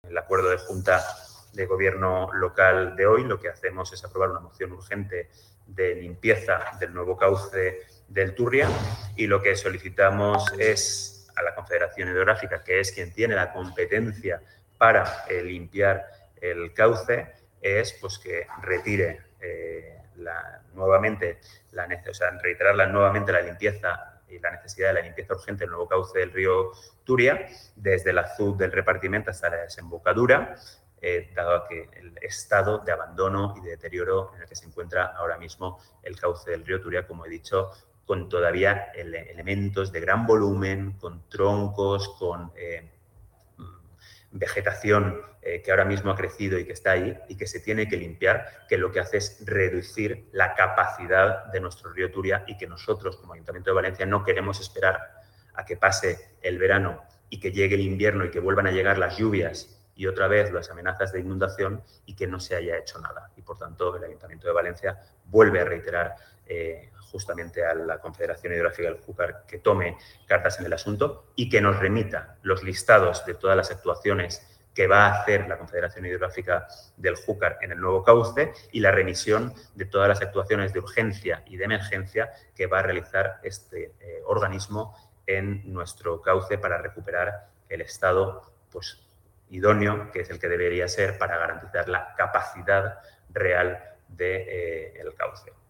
el acuerdo de Junta de Gobierno local de hoy, lo que hacemos es aprobar una moción urgente de limpieza del nuevo cauce del Turria y lo que solicitamos es a la Confederación Hidrográfica, que es quien tiene la competencia para limpiar el cauce, es pues que retire reiterar nuevamente la limpieza y la necesidad de la limpieza urgente del nuevo cauce del río Turia, desde el azud del repartimiento hasta la desembocadura, dado que el estado de abandono y de deterioro en el que se encuentra ahora mismo el cauce del río Turia, como he dicho, con todavía elementos de gran volumen, con troncos, con vegetación que ahora mismo ha crecido y que está ahí y que se tiene que limpiar, que lo que hace es reducir la capacidad de nuestro río Turia y que nosotros, como Ayuntamiento de Valencia, no queremos esperar a que pase el verano y que llegue el invierno y que vuelvan a llegar las lluvias y otra vez las amenazas de inundación y que no se haya hecho nada. Y, por tanto, el Ayuntamiento de Valencia vuelve a reiterar justamente a la Confederación Hidrográfica del Júcar que tome cartas en el asunto y que nos remita los listados de todas las actuaciones que va a hacer la Confederación Hidrográfica del Júcar en el nuevo cauce y la remisión de todas las actuaciones de urgencia y de emergencia que va a realizar este organismo en nuestro cauce para recuperar el estado idóneo, que es el que debería ser para garantizar la capacidad real del cauce.